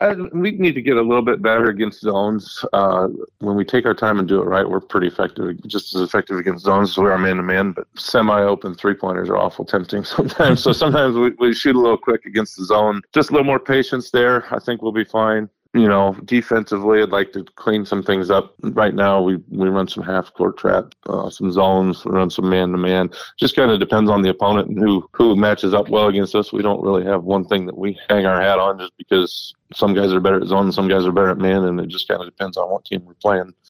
We need to get a little bit better against zones. When we take our time and do it right, we're pretty effective, just as effective against zones as we are man-to-man, but semi-open three-pointers are awful tempting sometimes. So sometimes we shoot a little quick against the zone. Just a little more patience there. I think we'll be fine. Defensively, I'd like to clean some things up. Right now, we run some half-court trap, some zones, we run some man-to-man. Just kind of depends on the opponent and who matches up well against us. We don't really have one thing that we hang our hat on just because some guys are better at zone and some guys are better at man, and it just kind of depends on what team we're playing.